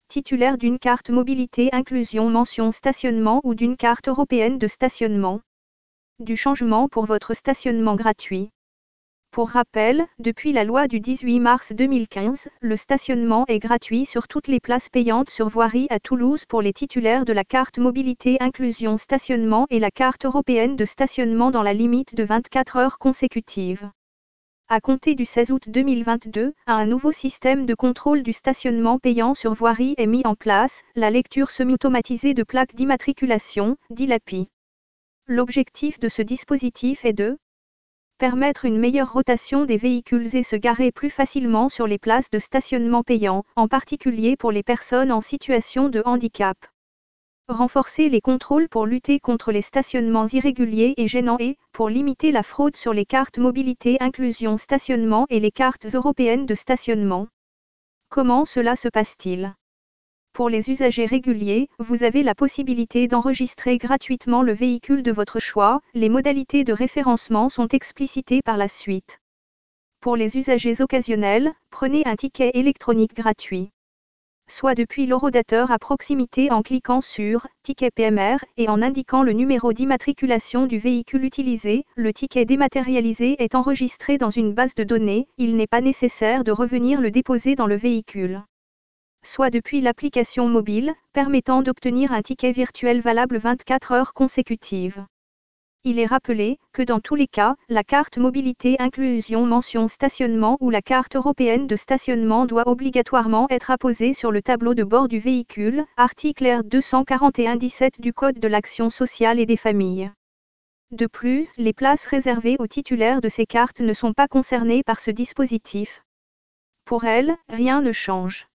titulaire d'une carte mobilité inclusion mention stationnement ou d'une carte européenne de stationnement. Du changement pour votre stationnement gratuit. Pour rappel, depuis la loi du 18 mars 2015, le stationnement est gratuit sur toutes les places payantes sur voirie à Toulouse pour les titulaires de la carte mobilité inclusion stationnement et la carte européenne de stationnement dans la limite de 24 heures consécutives. À compter du 16 août 2022, un nouveau système de contrôle du stationnement payant sur voirie est mis en place, la lecture semi-automatisée de plaques d'immatriculation, dit l'API. L'objectif de ce dispositif est de permettre une meilleure rotation des véhicules et se garer plus facilement sur les places de stationnement payant, en particulier pour les personnes en situation de handicap. Renforcer les contrôles pour lutter contre les stationnements irréguliers et gênants et, pour limiter la fraude sur les cartes mobilité inclusion stationnement et les cartes européennes de stationnement. Comment cela se passe-t-il ? Pour les usagers réguliers, vous avez la possibilité d'enregistrer gratuitement le véhicule de votre choix, les modalités de référencement sont explicitées par la suite. Pour les usagers occasionnels, prenez un ticket électronique gratuit. Soit depuis l'horodateur à proximité en cliquant sur « Ticket PMR » et en indiquant le numéro d'immatriculation du véhicule utilisé, le ticket dématérialisé est enregistré dans une base de données, il n'est pas nécessaire de revenir le déposer dans le véhicule. Soit depuis l'application mobile, permettant d'obtenir un ticket virtuel valable 24 heures consécutives. Il est rappelé que dans tous les cas, la carte mobilité inclusion mention stationnement ou la carte européenne de stationnement doit obligatoirement être apposée sur le tableau de bord du véhicule, article R 241-17 du Code de l'action sociale et des familles. De plus, les places réservées aux titulaires de ces cartes ne sont pas concernées par ce dispositif. Pour elles, rien ne change.